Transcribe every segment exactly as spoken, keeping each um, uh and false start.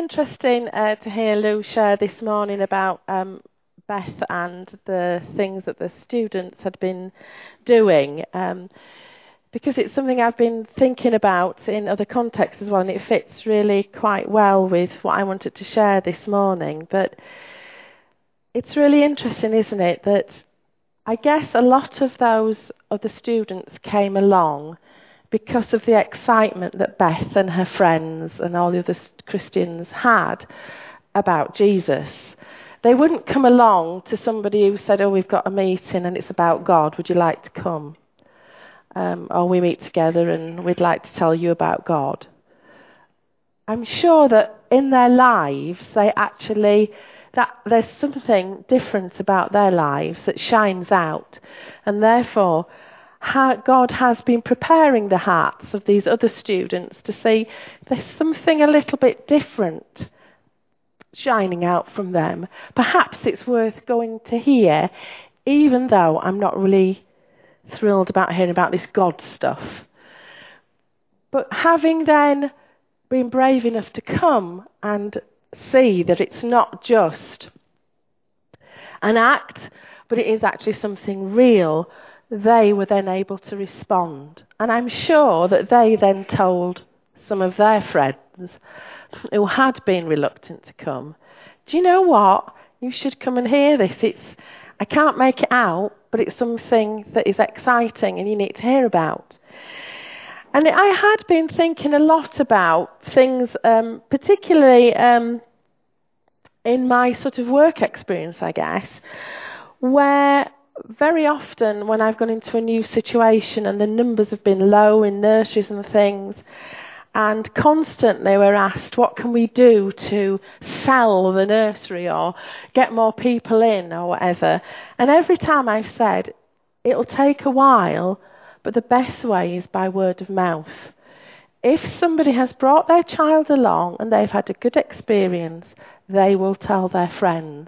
interesting uh, to hear Lou share this morning about um, Beth and the things that the students had been doing, um, because it's something I've been thinking about in other contexts as well, and it fits really quite well with what I wanted to share this morning. But it's really interesting, isn't it, that I guess a lot of those other students came along because of the excitement that Beth and her friends and all the other Christians had about Jesus. They wouldn't come along to somebody who said, oh, we've got a meeting and it's about God, would you like to come? Um, or we meet together and we'd like to tell you about God. I'm sure that in their lives, they actually, that there's something different about their lives that shines out, and therefore God has been preparing the hearts of these other students to see there's something a little bit different shining out from them. Perhaps it's worth going to hear, even though I'm not really thrilled about hearing about this God stuff. But having then been brave enough to come and see that it's not just an act, but it is actually something real, they were then able to respond. And I'm sure that they then told some of their friends who had been reluctant to come, do you know what? You should come and hear this. It's, I can't make it out, but it's something that is exciting and you need to hear about. And I had been thinking a lot about things, um, particularly um, in my sort of work experience, I guess, where very often when I've gone into a new situation and the numbers have been low in nurseries and things, and constantly we're asked, what can we do to sell the nursery or get more people in or whatever? And every time I've said, it'll take a while, but the best way is by word of mouth. If somebody has brought their child along and they've had a good experience, they will tell their friends.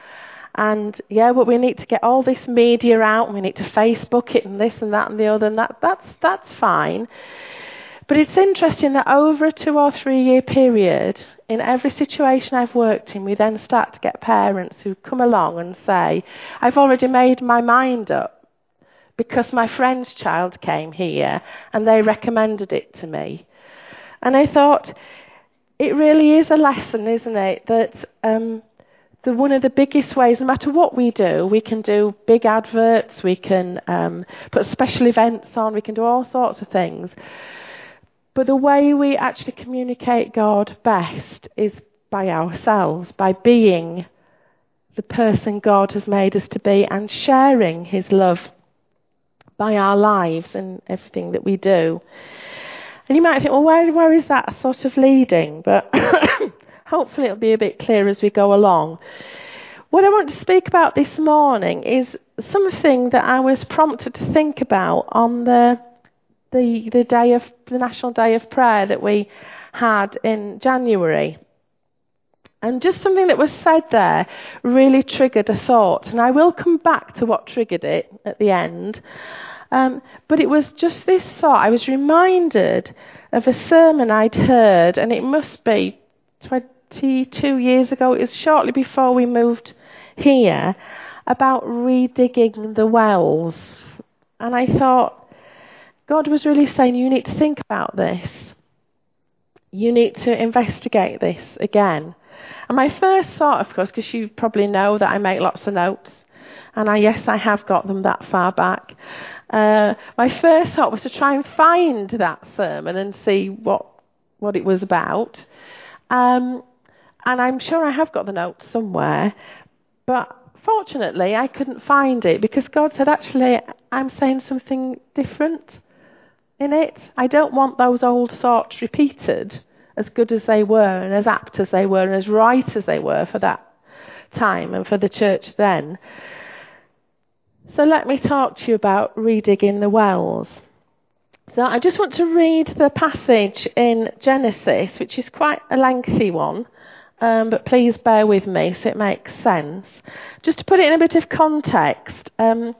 And yeah, but we need to get all this media out, and we need to Facebook it and this and that and the other, and that, that's, that's fine. But it's interesting that over a two or three year period, in every situation I've worked in, we then start to get parents who come along and say, I've already made my mind up because my friend's child came here and they recommended it to me. And I thought, it really is a lesson, isn't it, that um, the, one of the biggest ways, no matter what we do, we can do big adverts, we can um, put special events on, we can do all sorts of things. But the way we actually communicate God best is by ourselves, by being the person God has made us to be and sharing his love by our lives and everything that we do. And you might think, well, where, where is that sort of leading? But hopefully it'll be a bit clearer as we go along. What I want to speak about this morning is something that I was prompted to think about on the the the day of the National Day of Prayer that we had in January. And just something that was said there really triggered a thought. And I will come back to what triggered it at the end. Um, but it was just this thought. I was reminded of a sermon I'd heard, and it must be twenty-two years ago. It was shortly before we moved here, about redigging the wells. And I thought, God was really saying, you need to think about this. You need to investigate this again. And my first thought, of course, because you probably know that I make lots of notes, and I, yes, I have got them that far back. Uh, my first thought was to try and find that sermon and see what what it was about. Um, and I'm sure I have got the notes somewhere, but fortunately I couldn't find it because God said, actually, I'm saying something different in it. I don't want those old thoughts repeated, as good as they were and as apt as they were and as right as they were for that time and for the church then. So let me talk to you about redigging the wells. So I just want to read the passage in Genesis, which is quite a lengthy one, um, but please bear with me so it makes sense. Just to put it in a bit of context, um,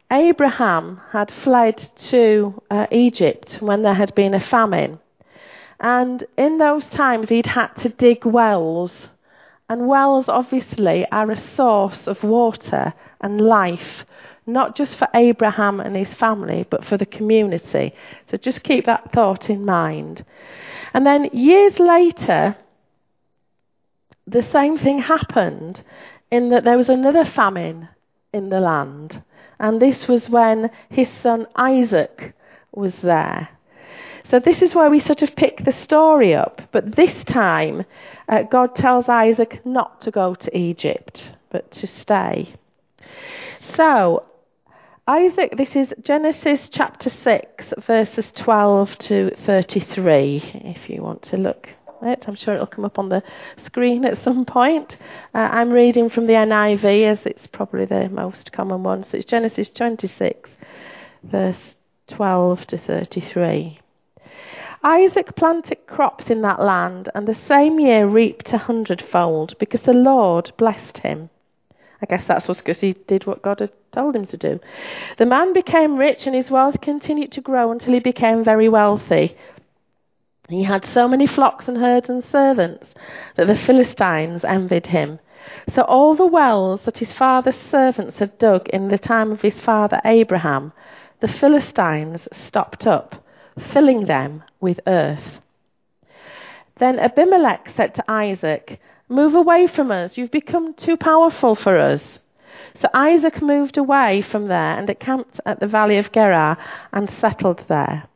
Abraham had fled to uh, Egypt when there had been a famine. And in those times, he'd had to dig wells. And wells, obviously, are a source of water and life, not just for Abraham and his family, but for the community. So just keep that thought in mind. And then years later, the same thing happened in that there was another famine in the land. And this was when his son Isaac was there. So this is where we sort of pick the story up. But this time, uh, God tells Isaac not to go to Egypt, but to stay. So, Isaac, this is Genesis chapter six, verses twelve to thirty-three, if you want to look at it. I'm sure it'll come up on the screen at some point. Uh, I'm reading from the N I V, as it's probably the most common one. So it's Genesis twenty-six, verse twelve to thirty-three. Isaac planted crops in that land, and the same year reaped a hundredfold, because the Lord blessed him. I guess that's because he did what God had told him to do. The man became rich, and his wealth continued to grow until he became very wealthy. He had so many flocks and herds and servants that the Philistines envied him. So all the wells that his father's servants had dug in the time of his father Abraham, the Philistines stopped up, filling them with earth. Then Abimelech said to Isaac, "Move away from us, you've become too powerful for us." So Isaac moved away from there and encamped at the valley of Gerar and settled there.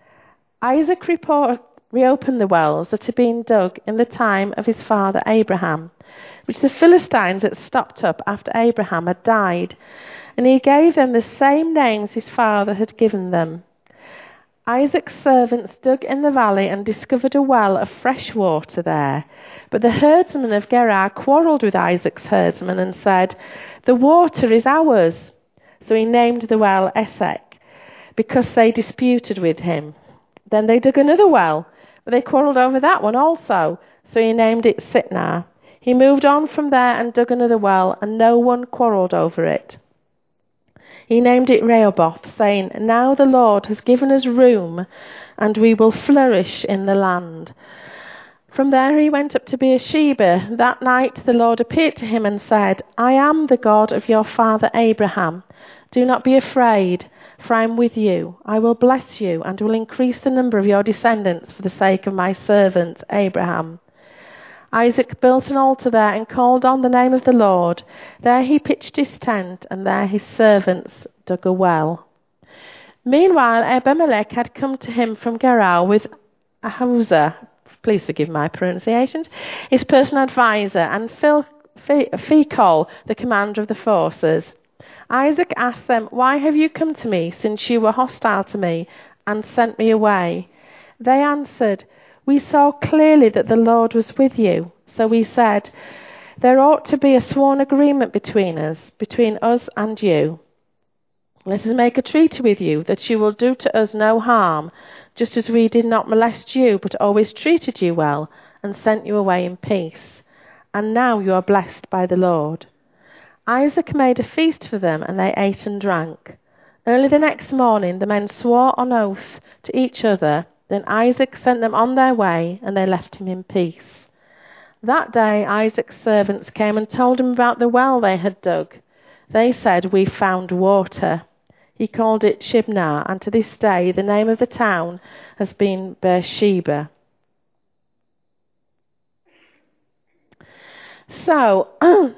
Isaac report, reopened the wells that had been dug in the time of his father Abraham, which the Philistines had stopped up after Abraham had died, and he gave them the same names his father had given them. Isaac's servants dug in the valley and discovered a well of fresh water there. But the herdsmen of Gerar quarrelled with Isaac's herdsmen and said, "The water is ours." So he named the well Esek, because they disputed with him. Then they dug another well, but they quarrelled over that one also. So he named it Sitnah. He moved on from there and dug another well, and no one quarrelled over it. He named it Rehoboth, saying, "Now the Lord has given us room, and we will flourish in the land." From there he went up to Beersheba. That night the Lord appeared to him and said, "I am the God of your father Abraham. Do not be afraid, for I am with you. I will bless you and will increase the number of your descendants for the sake of my servant Abraham." Isaac built an altar there and called on the name of the Lord. There he pitched his tent, and there his servants dug a well. Meanwhile, Abimelech had come to him from Gerar with Ahuzah, please forgive my pronunciations, his personal advisor, and Phicol, the commander of the forces. Isaac asked them, "Why have you come to me, since you were hostile to me and sent me away?" They answered, "We saw clearly that the Lord was with you. So we said, there ought to be a sworn agreement between us, between us and you. Let us make a treaty with you that you will do to us no harm, just as we did not molest you, but always treated you well and sent you away in peace. And now you are blessed by the Lord." Isaac made a feast for them, and they ate and drank. Early the next morning the men swore on oath to each other. Then Isaac sent them on their way, and they left him in peace. That day Isaac's servants came and told him about the well they had dug. They said, "We found water." He called it Shibnah, and to this day the name of the town has been Beersheba. So,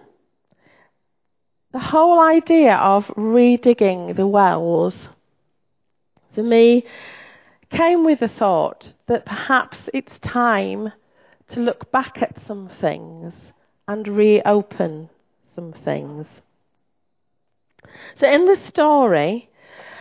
the whole idea of redigging the wells, for me, came with the thought that perhaps it's time to look back at some things and reopen some things. So in the story,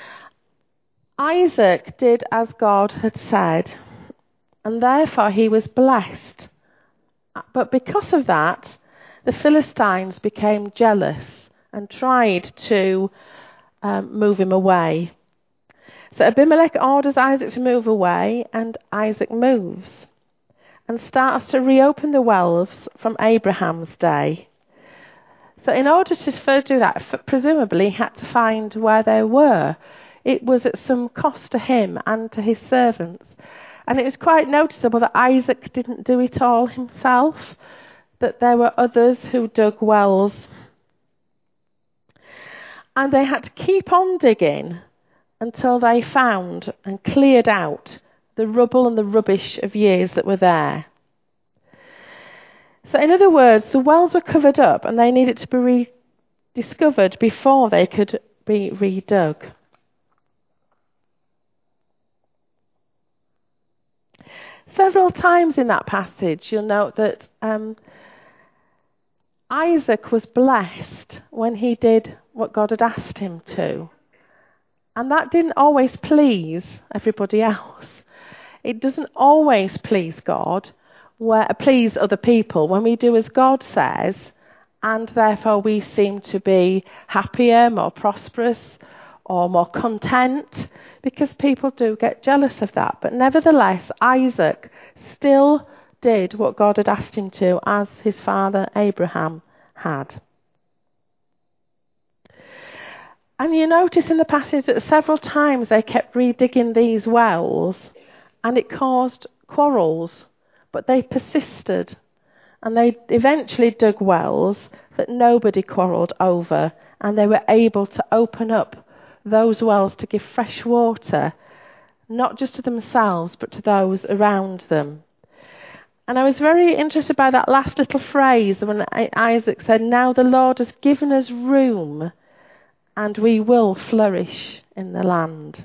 Isaac did as God had said, and therefore he was blessed. But because of that, the Philistines became jealous and tried to um, move him away. So Abimelech orders Isaac to move away, and Isaac moves and starts to reopen the wells from Abraham's day. So in order to first do that, presumably he had to find where they were. It was at some cost to him and to his servants. And it was quite noticeable that Isaac didn't do it all himself, that there were others who dug wells. And they had to keep on digging until they found and cleared out the rubble and the rubbish of years that were there. So in other words, the wells were covered up and they needed to be rediscovered before they could be redug. Several times in that passage, you'll note that um, Isaac was blessed when he did what God had asked him to. And that didn't always please everybody else. It doesn't always please God, where, please other people, when we do as God says, and therefore we seem to be happier, more prosperous, or more content, because people do get jealous of that. But nevertheless, Isaac still did what God had asked him to, as his father Abraham had. And you notice in the passage that several times they kept redigging these wells, and it caused quarrels, but they persisted, and they eventually dug wells that nobody quarrelled over, and they were able to open up those wells to give fresh water, not just to themselves, but to those around them. And I was very interested by that last little phrase when Isaac said, "Now the Lord has given us room, and we will flourish in the land."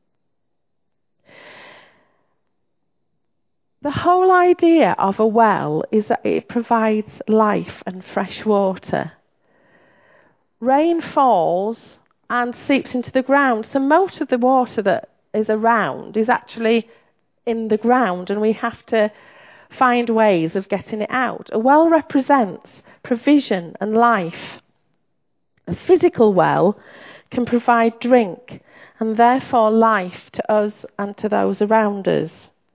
The whole idea of a well is that it provides life and fresh water. Rain falls and seeps into the ground, so most of the water that is around is actually in the ground, and we have to find ways of getting it out. A well represents provision and life. A physical well can provide drink and therefore life to us and to those around us.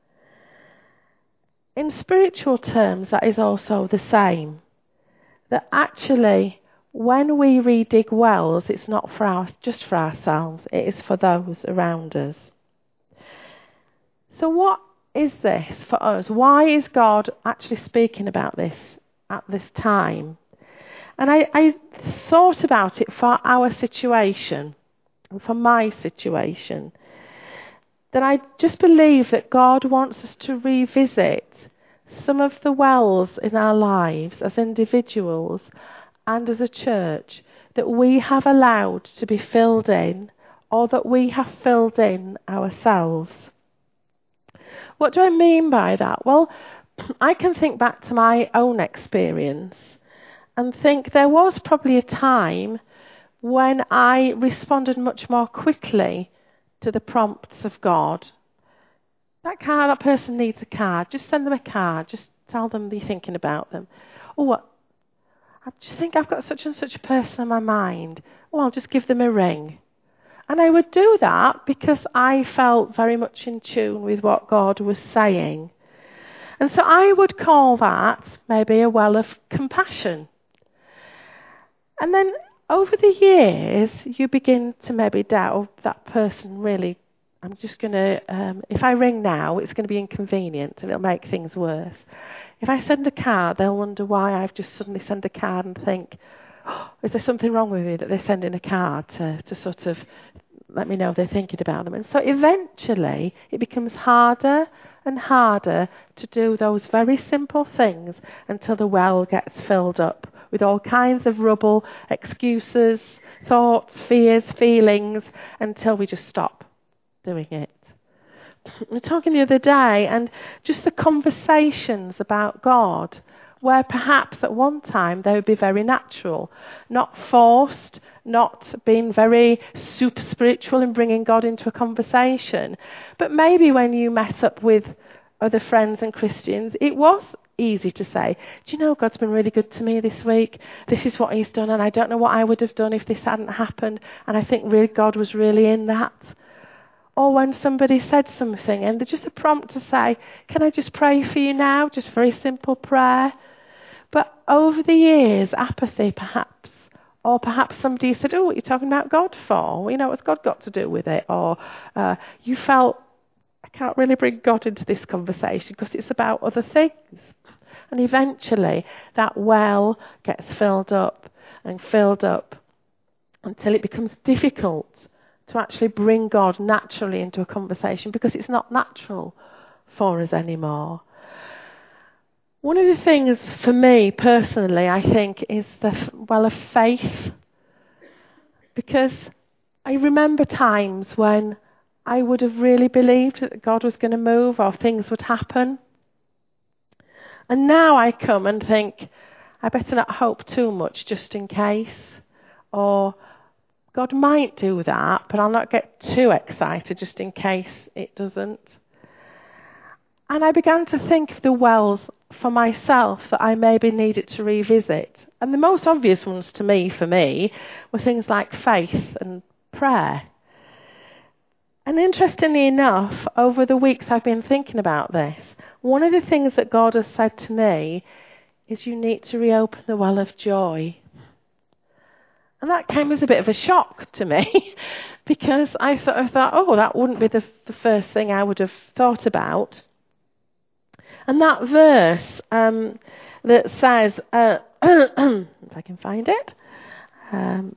In spiritual terms, that is also the same. That actually, when we redig wells, it's not for our, just for ourselves, it is for those around us. So what is this for us? Why is God actually speaking about this at this time? And I, I thought about it for our situation, and for my situation, that I just believe that God wants us to revisit some of the wells in our lives as individuals and as a church that we have allowed to be filled in, or that we have filled in ourselves. What do I mean by that? Well, I can think back to my own experience and think there was probably a time when I responded much more quickly to the prompts of God. That car, that person needs a car. Just send them a car. Just tell them you're thinking about them. Oh, what? I just think I've got such and such a person in my mind. Oh, I'll just give them a ring. And I would do that because I felt very much in tune with what God was saying. And so I would call that maybe a well of compassion. And then over the years, you begin to maybe doubt, oh, that person really, I'm just going to, um, if I ring now, it's going to be inconvenient and it'll make things worse. If I send a card, they'll wonder why I've just suddenly sent a card and think, oh, is there something wrong with me that they're sending a card to, to sort of let me know they're thinking about them. And so eventually it becomes harder and harder to do those very simple things until the well gets filled up with all kinds of rubble, excuses, thoughts, fears, feelings, until we just stop doing it. We were talking the other day, and just the conversations about God, where perhaps at one time they would be very natural, not forced, not being very super spiritual and bringing God into a conversation. But maybe when you met up with other friends and Christians, it was easy to say, do you know, God's been really good to me this week. This is what he's done, and I don't know what I would have done if this hadn't happened, and I think really God was really in that. Or when somebody said something and there's just a prompt to say, can I just pray for you now? Just very simple prayer. But over the years, apathy perhaps, or perhaps somebody said, oh, what are you talking about God for? You know, what's God got to do with it? Or uh, you felt I can't really bring God into this conversation because it's about other things. And eventually that well gets filled up and filled up until it becomes difficult to actually bring God naturally into a conversation because it's not natural for us anymore. One of the things for me personally, I think, is the well of faith. Because I remember times when I would have really believed that God was going to move or things would happen. And now I come and think, I better not hope too much just in case. Or God might do that, but I'll not get too excited just in case it doesn't. And I began to think of the wells for myself that I maybe needed to revisit. And the most obvious ones to me, for me, were things like faith and prayer. And interestingly enough, over the weeks I've been thinking about this, one of the things that God has said to me is you need to reopen the well of joy. And that came as a bit of a shock to me because I sort of thought, oh, that wouldn't be the, the first thing I would have thought about. And that verse um, that says, uh, if I can find it, um,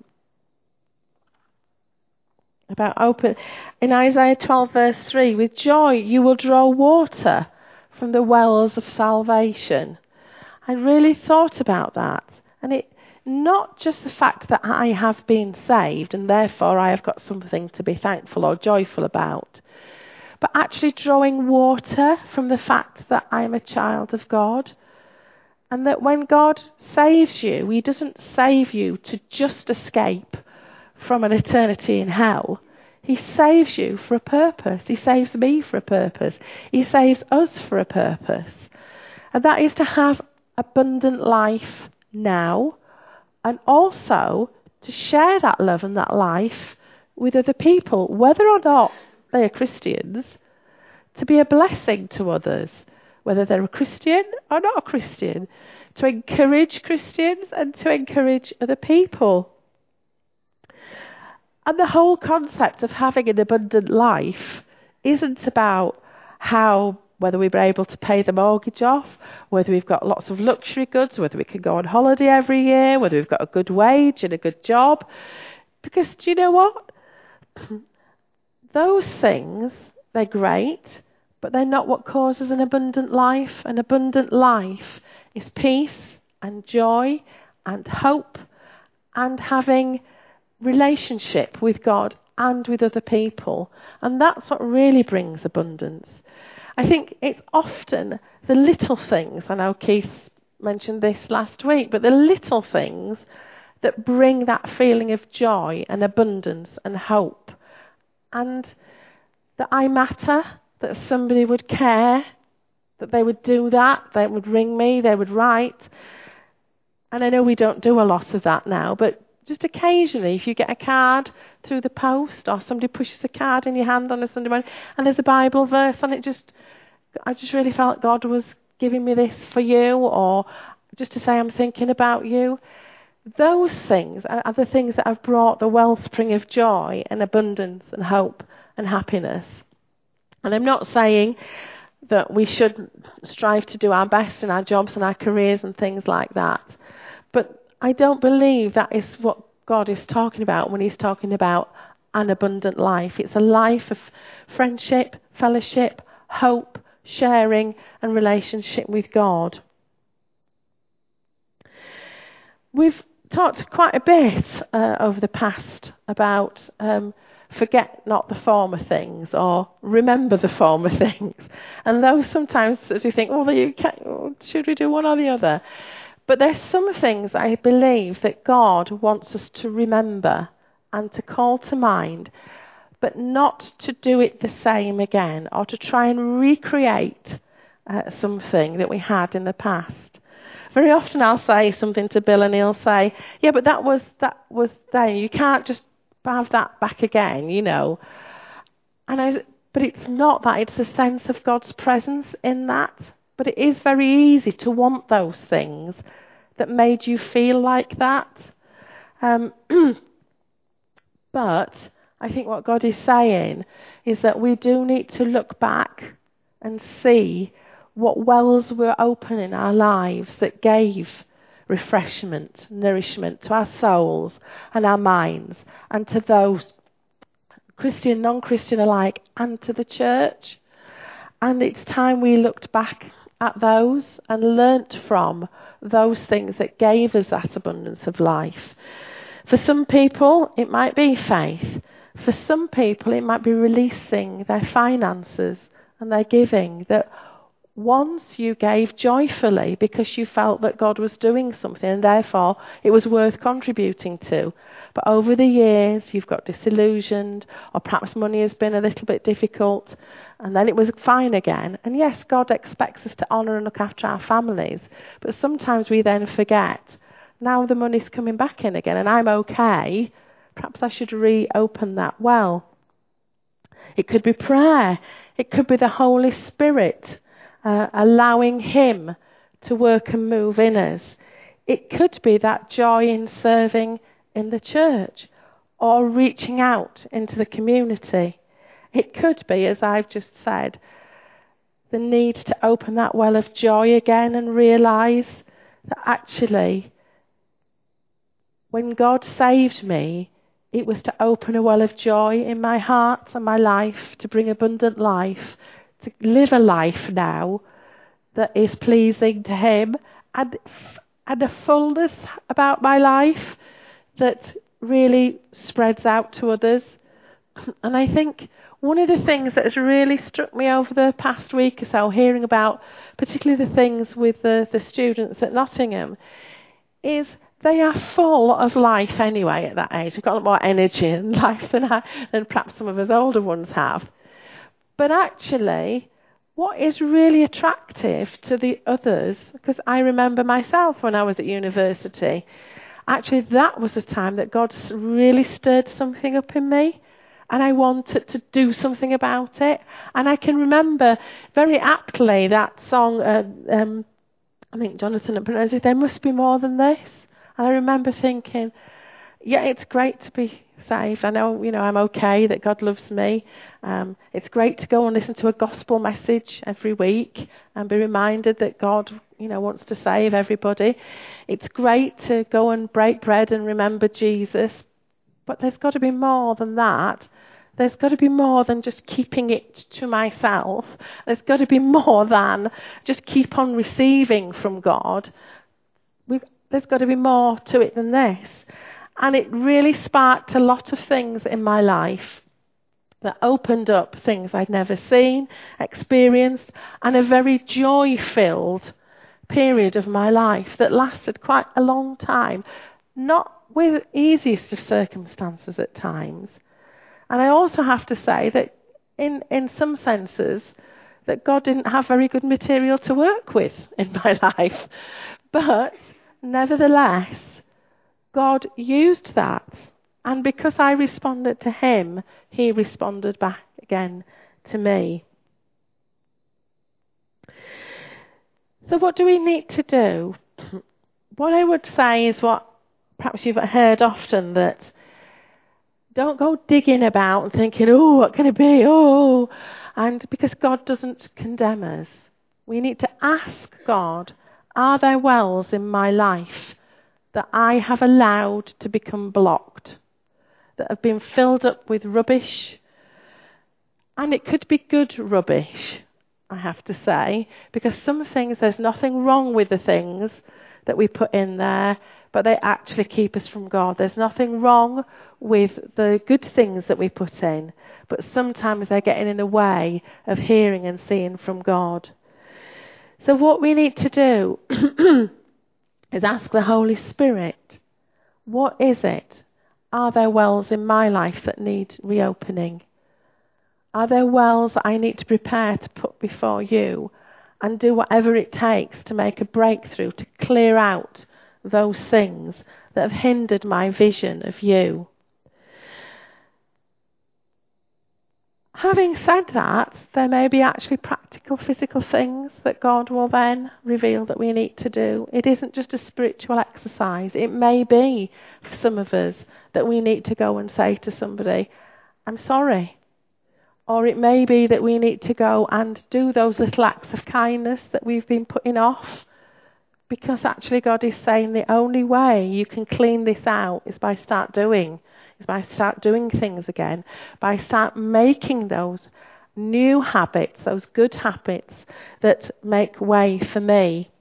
about open, in Isaiah twelve verse three, with joy you will draw water from the wells of salvation. I really thought about that. And it not just the fact that I have been saved and therefore I have got something to be thankful or joyful about, but actually drawing water from the fact that I am a child of God. And that when God saves you, he doesn't save you to just escape from an eternity in hell. He saves you for a purpose. He saves me for a purpose. He saves us for a purpose. And that is to have abundant life now, and also to share that love and that life with other people, whether or not they are Christians, to be a blessing to others, whether they're a Christian or not a Christian, to encourage Christians and to encourage other people. And the whole concept of having an abundant life isn't about how, whether we were able to pay the mortgage off, whether we've got lots of luxury goods, whether we can go on holiday every year, whether we've got a good wage and a good job. Because do you know what? Those things, they're great, but they're not what causes an abundant life. An abundant life is peace and joy and hope and having relationship with God and with other people. And that's what really brings abundance. I think it's often the little things, I know Keith mentioned this last week, but the little things that bring that feeling of joy and abundance and hope. And that I matter, that somebody would care, that they would do that, they would ring me, they would write. And I know we don't do a lot of that now, but just occasionally, if you get a card through the post or somebody pushes a card in your hand on a Sunday morning and there's a Bible verse and it just, I just really felt God was giving me this for you, or just to say I'm thinking about you. Those things are the things that have brought the wellspring of joy and abundance and hope and happiness. And I'm not saying that we should strive to do our best in our jobs and our careers and things like that. But I don't believe that is what God is talking about when he's talking about an abundant life. It's a life of friendship, fellowship, hope, sharing and relationship with God. We've talked quite a bit uh, over the past about um, forget not the former things or remember the former things. And those sometimes as you think, well, you can't, should we do one or the other? But there's some things I believe that God wants us to remember and to call to mind, but not to do it the same again or to try and recreate uh, something that we had in the past. Very often I'll say something to Bill and he'll say, yeah, but that was that was then. You can't just have that back again, you know. And I, but it's not that. It's a sense of God's presence in that. But it is very easy to want those things that made you feel like that. Um, but I think what God is saying is that we do need to look back and see what wells were open in our lives that gave refreshment, nourishment to our souls and our minds, and to those, Christian, non-Christian alike, and to the church. And it's time we looked back at those and learnt from those things that gave us that abundance of life. For some people, it might be faith. For some people, it might be releasing their finances and their giving, that once you gave joyfully because you felt that God was doing something and therefore it was worth contributing to. But over the years, you've got disillusioned, or perhaps money has been a little bit difficult, and then it was fine again. And yes, God expects us to honour and look after our families, but sometimes we then forget, now the money's coming back in again and I'm okay, perhaps I should reopen that well. It could be prayer. It could be the Holy Spirit uh, allowing Him to work and move in us. It could be that joy in serving in the church or reaching out into the community. It could be, as I've just said, the need to open that well of joy again and realise that actually when God saved me, it was to open a well of joy in my heart and my life, to bring abundant life, to live a life now that is pleasing to Him, and, and a fullness about my life that really spreads out to others. And I think one of the things that has really struck me over the past week or so, hearing about particularly the things with the, the students at Nottingham, is they are full of life anyway at that age. They've got a lot more energy in life than, I, than perhaps some of us older ones have. But actually, what is really attractive to the others, because I remember myself when I was at university, actually that was the time that God really stirred something up in me, and I wanted to do something about it. And I can remember very aptly that song, uh, um, I think Jonathan had pronounced it, "There Must Be More Than This." And I remember thinking, yeah, it's great to be saved. I know, you know, I'm okay, that God loves me. Um, it's great to go and listen to a gospel message every week and be reminded that God, you know, wants to save everybody. It's great to go and break bread and remember Jesus. But there's got to be more than that. There's got to be more than just keeping it to myself. There's got to be more than just keep on receiving from God. We've There's got to be more to it than this. And it really sparked a lot of things in my life that opened up things I'd never seen, experienced, and a very joy-filled period of my life that lasted quite a long time. Not with easiest of circumstances at times. And I also have to say that in, in some senses, that God didn't have very good material to work with in my life. But nevertheless, God used that. And because I responded to Him, He responded back again to me. So what do we need to do? What I would say is what perhaps you've heard often, that don't go digging about and thinking, oh, what can it be? Oh, and because God doesn't condemn us. We need to ask God, are there wells in my life that I have allowed to become blocked, that have been filled up with rubbish? And it could be good rubbish, I have to say, because some things, there's nothing wrong with the things that we put in there, but they actually keep us from God. There's nothing wrong with the good things that we put in, but sometimes they're getting in the way of hearing and seeing from God. So what we need to do is ask the Holy Spirit, what is it? Are there wells in my life that need reopening? Are there wells that I need to prepare to put before you and do whatever it takes to make a breakthrough, to clear out those things that have hindered my vision of you? Having said that, there may be actually practical physical things that God will then reveal that we need to do. It isn't just a spiritual exercise. It may be, for some of us, that we need to go and say to somebody, I'm sorry. Or it may be that we need to go and do those little acts of kindness that we've been putting off, because actually God is saying the only way you can clean this out is by start doing, is by start doing things again, by start making those new habits, those good habits that make way for me.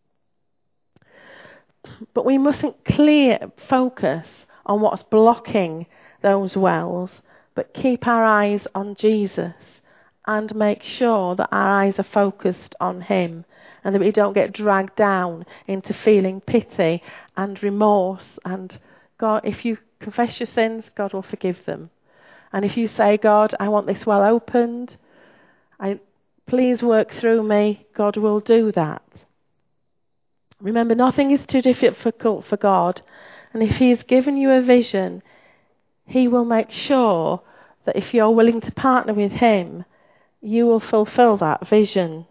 But we mustn't clear focus on what's blocking those wells, but keep our eyes on Jesus and make sure that our eyes are focused on him, and that we don't get dragged down into feeling pity and remorse. And God, if you confess your sins, God will forgive them. And if you say, God, I want this well opened, I, please work through me, God will do that. Remember, nothing is too difficult for God. And if he has given you a vision, he will make sure that if you're willing to partner with him, you will fulfill that vision.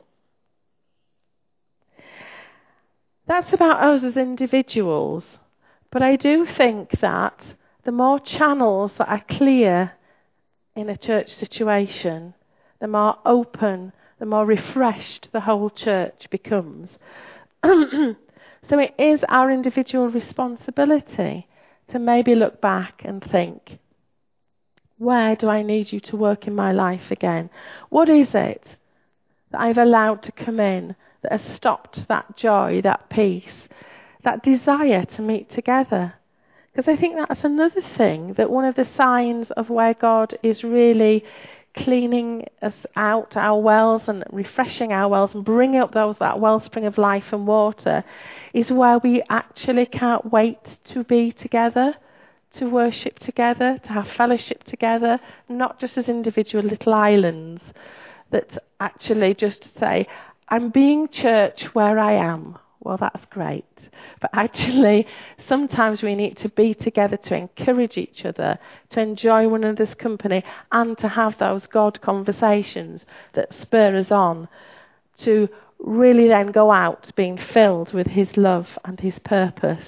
That's about us as individuals. But I do think that the more channels that are clear in a church situation, the more open, the more refreshed the whole church becomes. So it is our individual responsibility to maybe look back and think, where do I need you to work in my life again? What is it that I've allowed to come in that has stopped that joy, that peace, that desire to meet together? Because I think that's another thing, that one of the signs of where God is really cleaning us out, our wells, and refreshing our wells, and bringing up those that wellspring of life and water, is where we actually can't wait to be together, to worship together, to have fellowship together, not just as individual little islands that actually just say, I'm being church where I am. Well, that's great. But actually, sometimes we need to be together to encourage each other, to enjoy one another's company, and to have those God conversations that spur us on to really then go out being filled with his love and his purpose.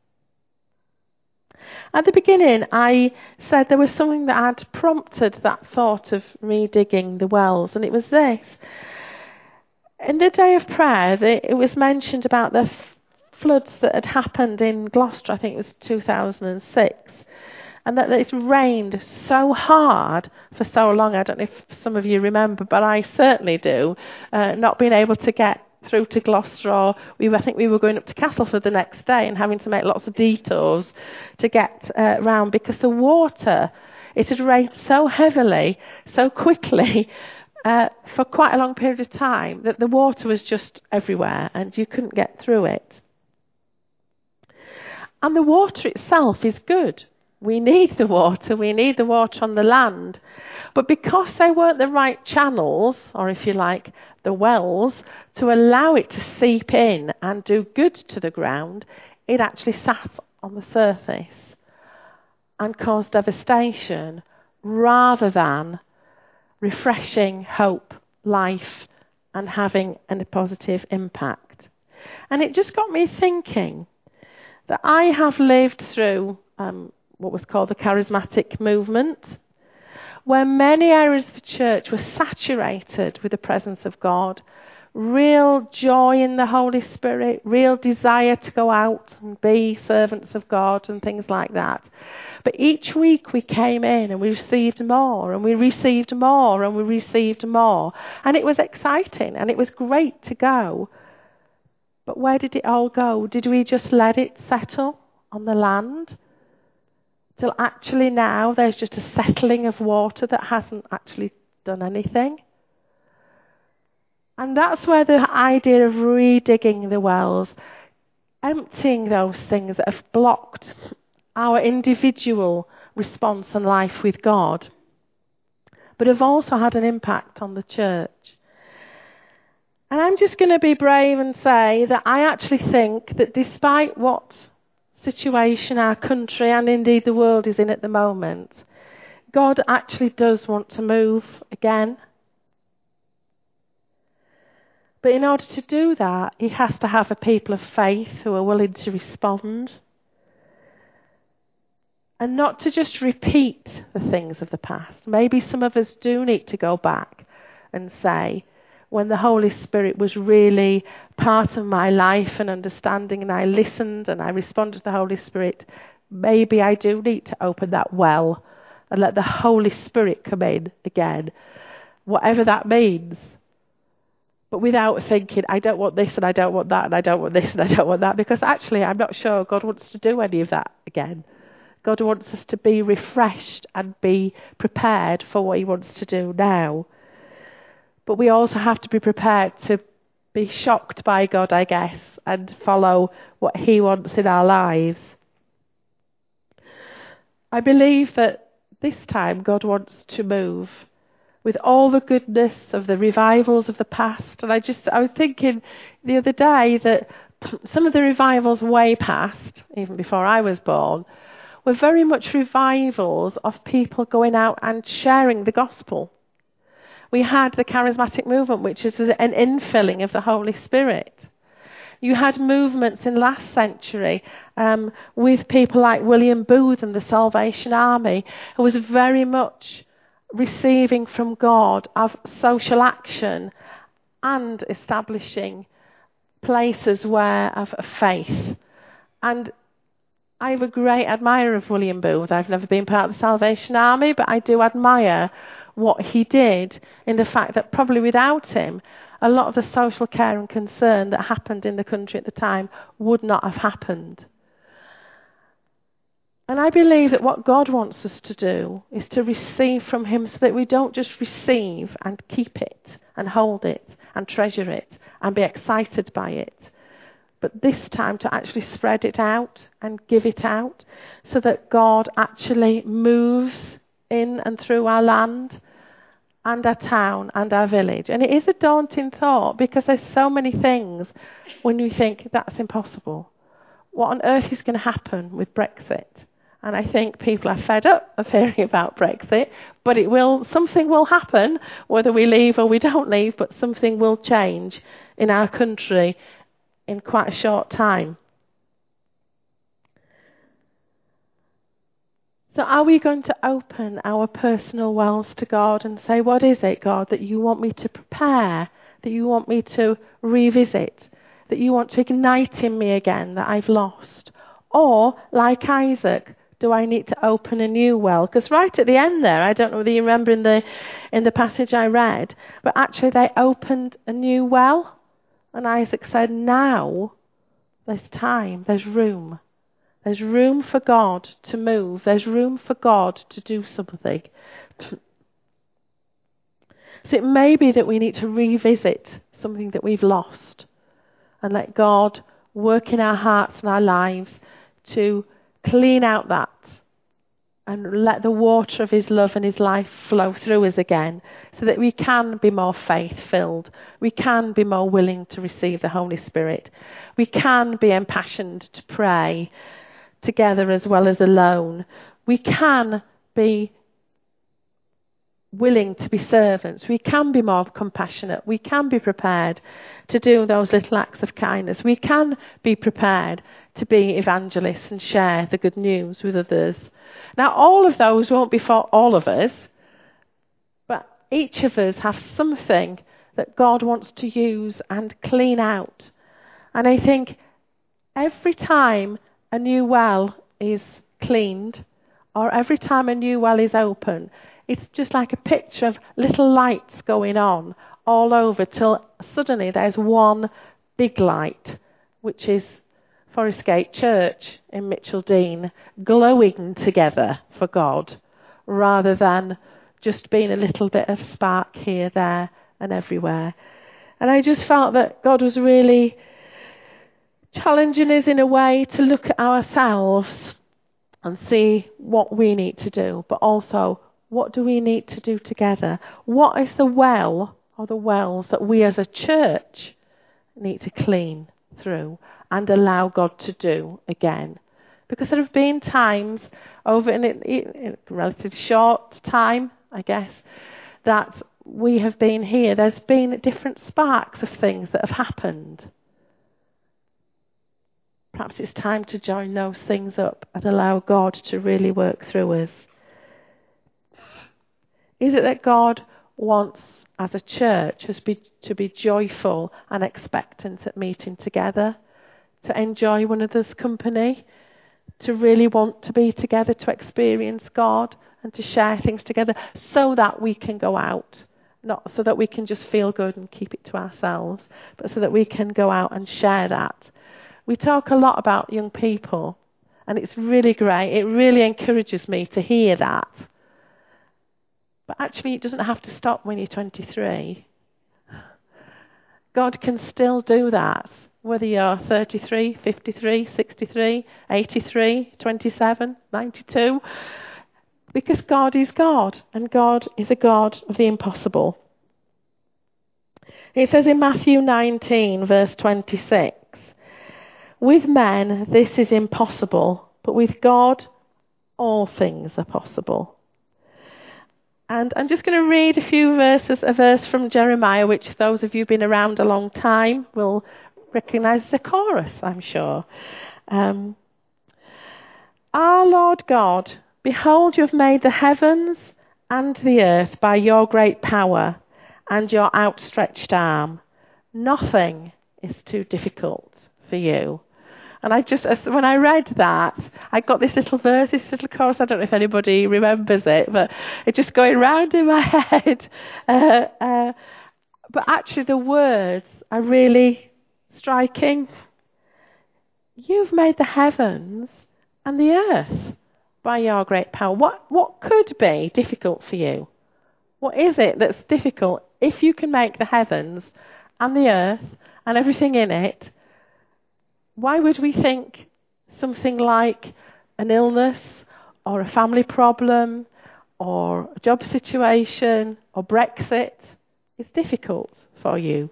At the beginning, I said there was something that had prompted that thought of redigging the wells, and it was this. In the day of prayer, it was mentioned about the floods that had happened in Gloucester, I think it was two thousand six, and that it's rained so hard for so long. I don't know if some of you remember, but I certainly do, uh, not being able to get through to Gloucester, or we were, I think we were going up to Castleford the next day and having to make lots of detours to get uh, round, because the water, it had rained so heavily, so quickly, uh, for quite a long period of time, that the water was just everywhere and you couldn't get through it. And the water itself is good. We need the water. We need the water on the land. But because they weren't the right channels, or if you like, the wells, to allow it to seep in and do good to the ground, it actually sat on the surface and caused devastation rather than refreshing hope, life, and having a positive impact. And it just got me thinking that I have lived through um, what was called the charismatic movement, where many areas of the church were saturated with the presence of God, real joy in the Holy Spirit, real desire to go out and be servants of God and things like that. But each week we came in and we received more and we received more and we received more. And it was exciting and it was great to go. But where did it all go? Did we just let it settle on the land? Till actually now there's just a settling of water that hasn't actually done anything. And that's where the idea of redigging the wells, emptying those things that have blocked our individual response and life with God, but have also had an impact on the church. And I'm just going to be brave and say that I actually think that despite what situation our country and indeed the world is in at the moment, God actually does want to move again. But in order to do that, he has to have a people of faith who are willing to respond. And not to just repeat the things of the past. Maybe some of us do need to go back and say, when the Holy Spirit was really part of my life and understanding, and I listened and I responded to the Holy Spirit, maybe I do need to open that well and let the Holy Spirit come in again, whatever that means. But without thinking, I don't want this and I don't want that and I don't want this and I don't want that, because actually I'm not sure God wants to do any of that again. God wants us to be refreshed and be prepared for what he wants to do now. But we also have to be prepared to be shocked by God, I guess, and follow what he wants in our lives. I believe that this time God wants to move with all the goodness of the revivals of the past. And I just, I was thinking the other day that some of the revivals way past, even before I was born, were very much revivals of people going out and sharing the gospel. We had the charismatic movement, which is an infilling of the Holy Spirit. You had movements in last century um, with people like William Booth and the Salvation Army, who was very much receiving from God of social action and establishing places where of faith. And I'm a great admirer of William Booth. I've never been part of the Salvation Army, but I do admire what he did in the fact that probably without him, a lot of the social care and concern that happened in the country at the time would not have happened. And I believe that what God wants us to do is to receive from him, so that we don't just receive and keep it and hold it and treasure it and be excited by it, but this time to actually spread it out and give it out, so that God actually moves in and through our land and our town and our village. And it is a daunting thought, because there's so many things when you think that's impossible. What on earth is going to happen with Brexit? And I think people are fed up of hearing about Brexit, but it will, something will happen, whether we leave or we don't leave, but something will change in our country in quite a short time. So are we going to open our personal wells to God and say, what is it, God, that you want me to prepare, that you want me to revisit, that you want to ignite in me again that I've lost? Or, like Isaac, do I need to open a new well? Because right at the end there, I don't know whether you remember in the in the passage I read, but actually they opened a new well. And Isaac said, now there's time, there's room. There's room for God to move. There's room for God to do something. So it may be that we need to revisit something that we've lost and let God work in our hearts and our lives to clean out that and let the water of his love and his life flow through us again, so that we can be more faith-filled. We can be more willing to receive the Holy Spirit. We can be impassioned to pray together as well as alone. We can be willing to be servants. We can be more compassionate. We can be prepared to do those little acts of kindness. We can be prepared to be evangelists and share the good news with others. Now, all of those won't be for all of us, but each of us have something that God wants to use and clean out. And I think every time a new well is cleaned, or every time a new well is open, it's just like a picture of little lights going on all over, till suddenly there's one big light, which is Forest Gate Church in Mitcheldean, glowing together for God, rather than just being a little bit of spark here, there and everywhere. And I just felt that God was really challenging us in a way to look at ourselves and see what we need to do, but also what do we need to do together? What is the well or the wells that we as a church need to clean through and allow God to do again? Because there have been times over in a, in a relatively short time, I guess, that we have been here. There's been different sparks of things that have happened. Perhaps it's time to join those things up and allow God to really work through us. Is it that God wants, as a church, us be, to be joyful and expectant at meeting together, to enjoy one another's company, to really want to be together, to experience God and to share things together so that we can go out? Not so that we can just feel good and keep it to ourselves, but so that we can go out and share that. We talk a lot about young people, and it's really great. It really encourages me to hear that. But actually, it doesn't have to stop when you're twenty-three. God can still do that, whether you're thirty-three, fifty-three, sixty-three, eighty-three, twenty-seven, ninety-two. Because God is God, and God is a God of the impossible. It says in Matthew nineteen, verse twenty-six, with men this is impossible, but with God all things are possible. And I'm just going to read a few verses, a verse from Jeremiah, which those of you who've been around a long time will recognise as a chorus, I'm sure. Um, Our Lord God, behold, you have made the heavens and the earth by your great power and your outstretched arm. Nothing is too difficult for you. And I just, when I read that, I got this little verse, this little chorus. I don't know if anybody remembers it, but it's just going round in my head. Uh, uh, but actually, the words are really striking. You've made the heavens and the earth by your great power. What what could be difficult for you? What is it that's difficult? If you can make the heavens and the earth and everything in it, why would we think something like an illness or a family problem or a job situation or Brexit is difficult for you?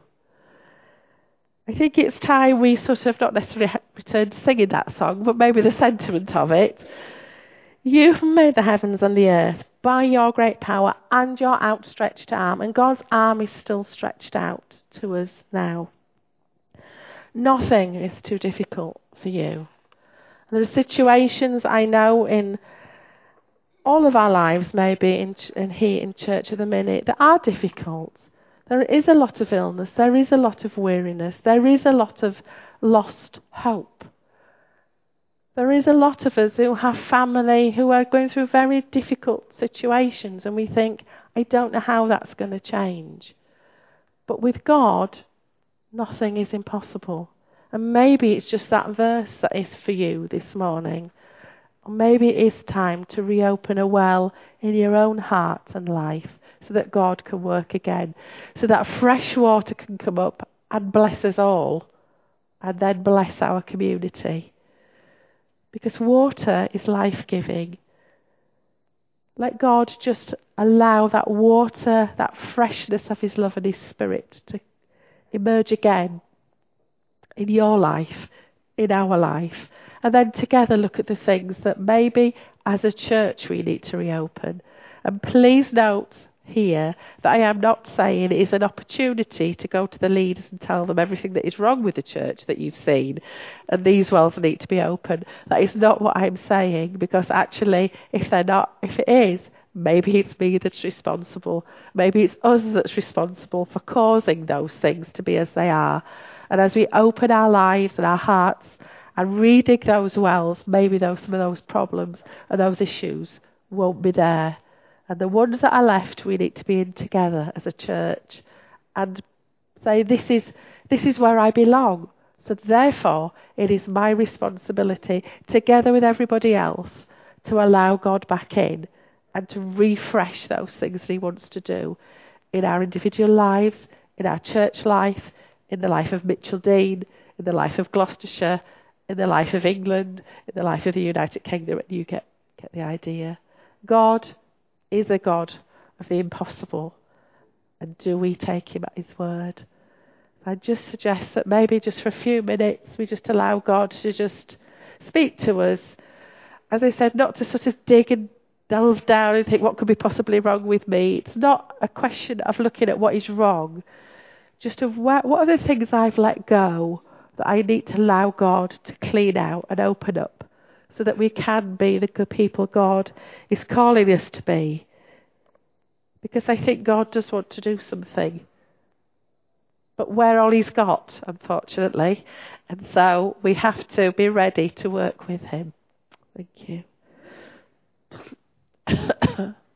I think it's time we sort of not necessarily return to singing that song, but maybe the sentiment of it. You've made the heavens and the earth by your great power and your outstretched arm, and God's arm is still stretched out to us now. Nothing is too difficult for you. There are situations I know in all of our lives, maybe in, in here in church at the minute, that are difficult. There is a lot of illness, there is a lot of weariness, there is a lot of lost hope. There is a lot of us who have family who are going through very difficult situations, and we think, I don't know how that's going to change. But with God, nothing is impossible. And maybe it's just that verse that is for you this morning. Or maybe it is time to reopen a well in your own heart and life so that God can work again. So that fresh water can come up and bless us all. And then bless our community. Because water is life-giving. Let God just allow that water, that freshness of his love and his spirit to emerge again in your life, in our life. And then together look at the things that maybe as a church we need to reopen. And please note here that I am not saying it is an opportunity to go to the leaders and tell them everything that is wrong with the church that you've seen and these wells need to be open. That is not what I'm saying, because actually if they're not, if it is, maybe it's me that's responsible. Maybe it's us that's responsible for causing those things to be as they are. And as we open our lives and our hearts and redig those wells, maybe those some of those problems and those issues won't be there. And the ones that are left, we need to be in together as a church and say, this is this is where I belong. So therefore, it is my responsibility, together with everybody else, to allow God back in and to refresh those things that he wants to do in our individual lives, in our church life, in the life of Mitchell Dean, in the life of Gloucestershire, in the life of England, in the life of the United Kingdom. And you get, get the idea. God is a God of the impossible. And do we take him at his word? I just suggest that maybe just for a few minutes we just allow God to just speak to us. As I said, not to sort of dig and delve down and think what could be possibly wrong with me. It's not a question of looking at what is wrong. Just of where, what are the things I've let go that I need to allow God to clean out and open up so that we can be the good people God is calling us to be. Because I think God does want to do something. But we're all he's got, unfortunately. And so we have to be ready to work with him. Thank you.